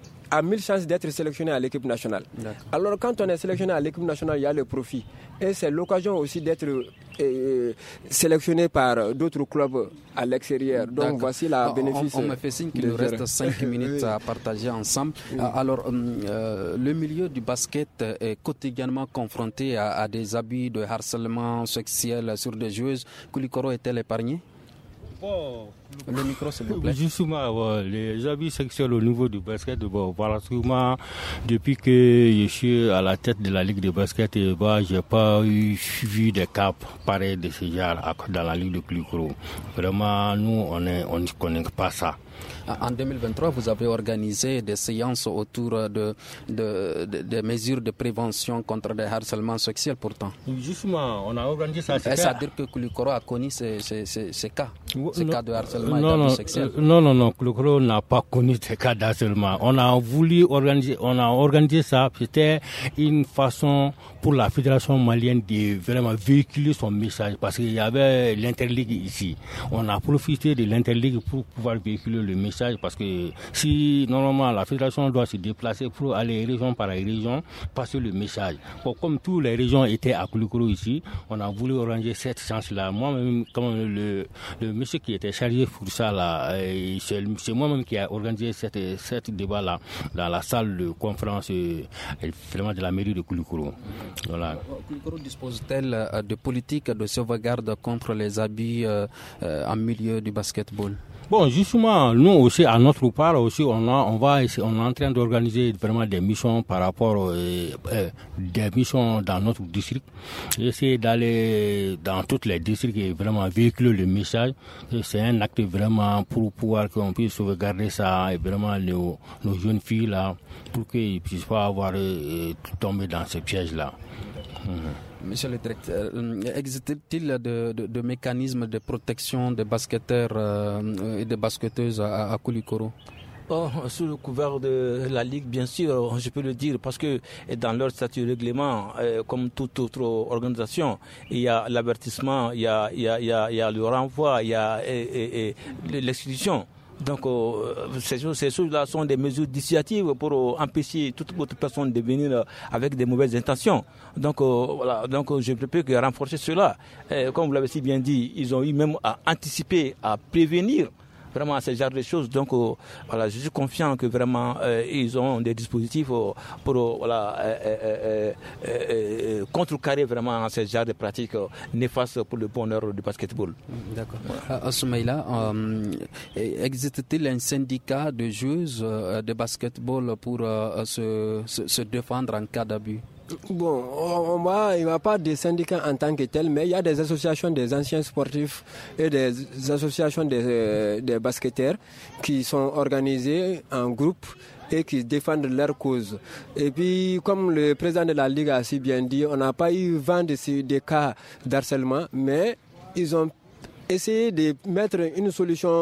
a mille chances d'être sélectionné à l'équipe nationale. D'accord. Alors quand on est sélectionné à l'équipe nationale, il y a le profit. Et c'est l'occasion aussi d'être euh, sélectionné par d'autres clubs à l'extérieur. Donc D'accord. voici la bénéfice. On, on me fait signe qu'il nous reste cinq minutes à partager ensemble. Oui. Alors euh, le milieu du basket est quotidiennement confronté à, à des abus de harcèlement sexuel sur des joueuses. Koulikoro est-elle épargnée? Bon, le micro, s'il vous plaît. Justement, bon, les abus sexuels au niveau du basket, bon, voilà, souvent, depuis que je suis à la tête de la Ligue de basket, bon, je n'ai pas eu vu des cas pareils de ce genre dans la Ligue de Koulikoro. Vraiment, nous, on ne connaît pas ça. En deux mille vingt-trois, vous avez organisé des séances autour de, de, de, de mesures de prévention contre les harcèlements sexuels pourtant. Justement, on a organisé ça. Est-ce à dire que Koulikoro a connu ces, ces, ces, ces cas, ces non, cas de harcèlement non, et d'abus sexuels? Non, non, non, Koulikoro n'a pas connu ces cas d'harcèlement. On a voulu organiser, on a organisé ça, c'était une façon pour la Fédération malienne de vraiment véhiculer son message parce qu'il y avait l'interligue ici. On a profité de l'interligue pour pouvoir véhiculer le message parce que si normalement la fédération doit se déplacer pour aller région par région, passer le message. Bon, comme toutes les régions étaient à Koulikoro ici, on a voulu arranger cette chance-là. Moi-même, comme le, le monsieur qui était chargé pour ça là, c'est, c'est moi-même qui a organisé cette, cette débat-là dans la salle de conférence vraiment de la mairie de Koulikoro. Voilà. Koulikoro dispose-t-elle de politique de sauvegarde contre les abus euh, euh, en milieu du basketball? Bon, justement, nous aussi, à notre part, aussi, on, a, on, va, on est en train d'organiser vraiment des missions par rapport euh, euh, des missions dans notre district. Essayer d'aller dans tous les districts et vraiment véhiculer le message. Et c'est un acte vraiment pour pouvoir qu'on puisse sauvegarder ça et vraiment nos, nos jeunes filles là, pour qu'ils ne puissent pas avoir euh, tombé dans ces pièges-là. Mmh. Monsieur le directeur, existe-t-il de, de, de mécanismes de protection des basketteurs euh, et des basketteuses à, à Koulikoro? Oh, sous le couvert de la Ligue, bien sûr, je peux le dire, parce que dans leur statut règlement, euh, comme toute autre organisation, il y a l'avertissement, il y a, il y a, il y a, il y a le renvoi, il y a et, et, et l'expulsion. Donc, euh, ces, choses, ces choses-là sont des mesures dissuasives pour euh, empêcher toute autre personne de venir euh, avec des mauvaises intentions. Donc, euh, voilà. Donc, je ne peux que renforcer cela. Et, comme vous l'avez si bien dit, ils ont eu même à anticiper, à prévenir vraiment ce genre de choses. Donc, euh, voilà, je suis confiant que vraiment euh, ils ont des dispositifs euh, pour euh, voilà, euh, euh, euh, euh, contrecarrer vraiment ce genre de pratiques euh, néfastes pour le bonheur du basketball. D'accord. Euh, Soumaïla, euh, existe-t-il un syndicat de joueuses euh, de basketball pour euh, se, se, se défendre en cas d'abus? Bon, on va, il n'y a pas de syndicats en tant que tel, mais il y a des associations des anciens sportifs et des associations des, des basketteurs qui sont organisées en groupe et qui défendent leur cause. Et puis, comme le président de la Ligue a si bien dit, on n'a pas eu vent de ces des cas d'harcèlement, mais ils ont essayé de mettre une solution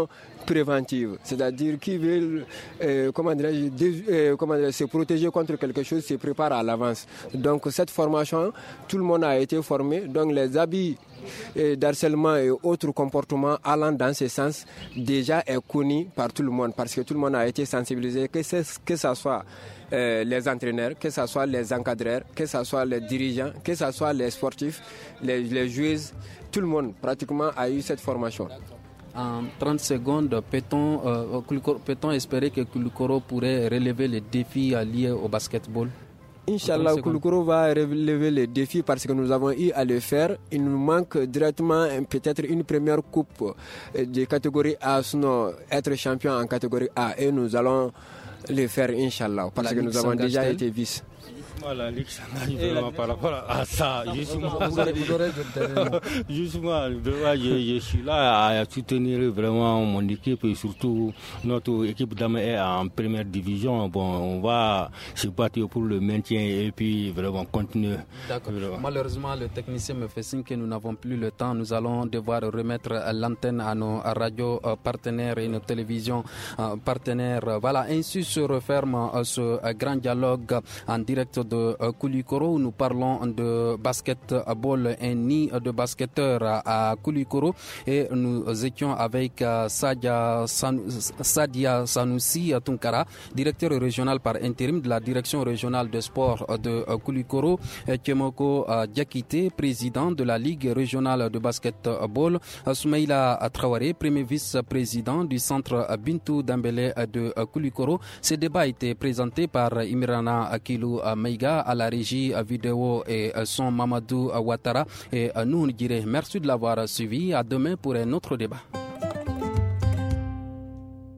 préventive, c'est-à-dire qui veut euh, comment dirais-je, euh, comment dirais-je, se protéger contre quelque chose, se prépare à l'avance. Donc cette formation, tout le monde a été formé, donc les habits d'harcèlement et autres comportements allant dans ce sens déjà est connu par tout le monde parce que tout le monde a été sensibilisé, que, que ce soit euh, les entraîneurs, que ce soit les encadreurs, que ce soit les dirigeants, que ce soit les sportifs, les, les joueuses, tout le monde pratiquement a eu cette formation. En trente secondes, peut-on, euh, peut-on espérer que Koulikoro pourrait relever les défis liés au basketball? Inch'Allah, Koulikoro va relever les défis parce que nous avons eu à le faire. Il nous manque directement peut-être une première coupe de catégorie A, sinon être champion en catégorie A. Et nous allons le faire, Inch'Allah, parce que nous avons déjà été vice. La Ligue s'engage vraiment par rapport à ça. Justement, justement je, je suis là à soutenir vraiment mon équipe et surtout notre équipe d'âme est en première division. Bon, on va se battre pour le maintien et puis vraiment continuer. D'accord. Malheureusement, le technicien me fait signe que nous n'avons plus le temps. Nous allons devoir remettre l'antenne à nos radios partenaires et nos télévisions partenaires. Voilà, ainsi se referme ce grand dialogue en direct de Koulikoro où nous parlons de basketball et ni de basketteurs à Koulikoro et nous étions avec Sadia, San, Sadia Sanoussi Tunkara, directeur régional par intérim de la direction régionale de sport de Koulikoro, Kemoko Diakité, président de la Ligue régionale de basketball, Soumaïla Traoré, premier vice-président du centre Bintou Dambélé de Koulikoro. Ce débat a été présenté par Imrana Akilou Maïga à la régie vidéo et son Mamadou Ouattara et nous on dirait merci de l'avoir suivi. À demain pour un autre débat.